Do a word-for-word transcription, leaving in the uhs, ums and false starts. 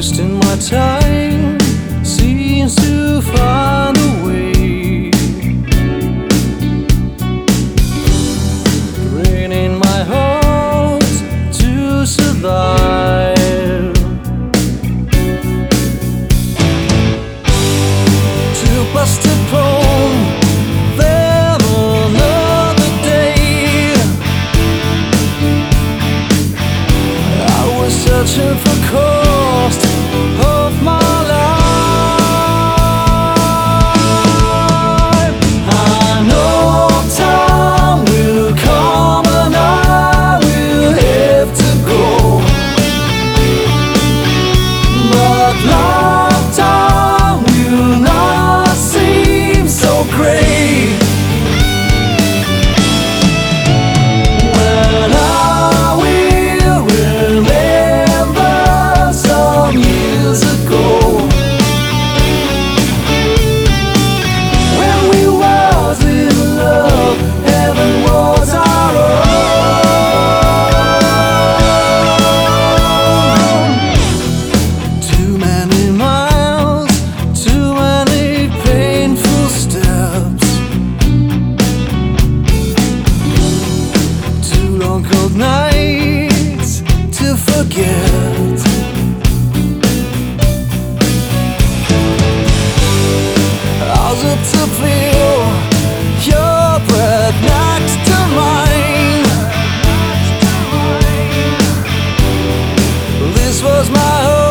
wasting my time seems to find a way, draining my heart to survive. To bust a bone, then another day. I was searching for cost of my life. I know time will come and I will have to go, but lifetime will not seem so great when I will remember some years ago, when we was in love, heaven was our own. Too many miles, too many painful steps, too long cold nights to forget. How's it to feel your breath next to mine? This was my hope.